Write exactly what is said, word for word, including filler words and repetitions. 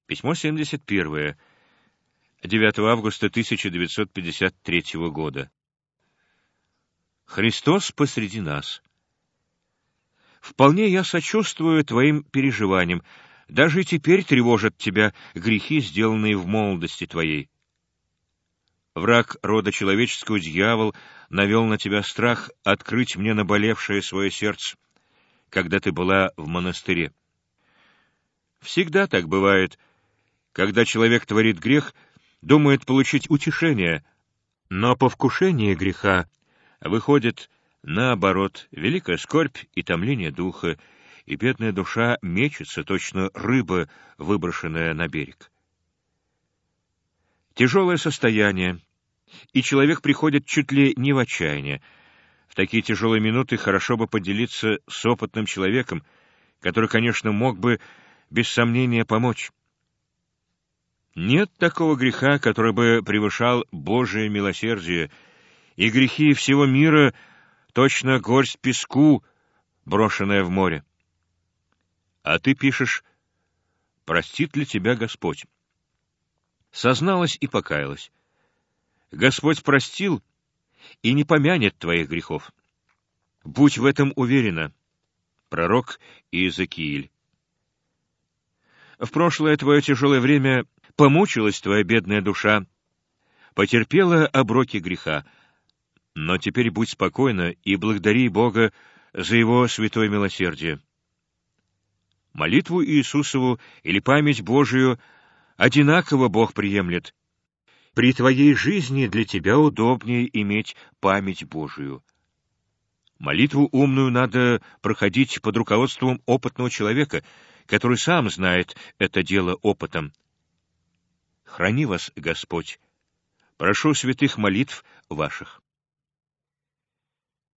Письмо семьдесят первое. девятого августа тысяча девятьсот пятьдесят третьего года. Христос посреди нас. Вполне я сочувствую твоим переживаниям. Даже и теперь тревожат тебя грехи, сделанные в молодости твоей. Враг рода человеческого, дьявол, навел на тебя страх открыть мне наболевшее свое сердце, когда ты была в монастыре. Всегда так бывает, когда человек творит грех, думает получить утешение, но по вкушении греха выходит, наоборот, великая скорбь и томление духа, и бедная душа мечется, точно рыба, выброшенная на берег. Тяжелое состояние, и человек приходит чуть ли не в отчаяние. В такие тяжелые минуты хорошо бы поделиться с опытным человеком, который, конечно, мог бы без сомнения помочь. Нет такого греха, который бы превышал Божие милосердие, и грехи всего мира точно горсть песку, брошенная в море. А ты пишешь: «Простит ли тебя Господь?» Созналась и покаялась. Господь простил и не помянет твоих грехов. Будь в этом уверена. Пророк Иезекииль. В прошлое твое тяжелое время помучилась твоя бедная душа, потерпела оброки греха, но теперь будь спокойна и благодари Бога за Его святое милосердие. Молитву Иисусову или память Божию одинаково Бог приемлет. При твоей жизни для тебя удобнее иметь память Божию. Молитву умную надо проходить под руководством опытного человека, который сам знает это дело опытом. Храни вас Господь. Прошу святых молитв ваших.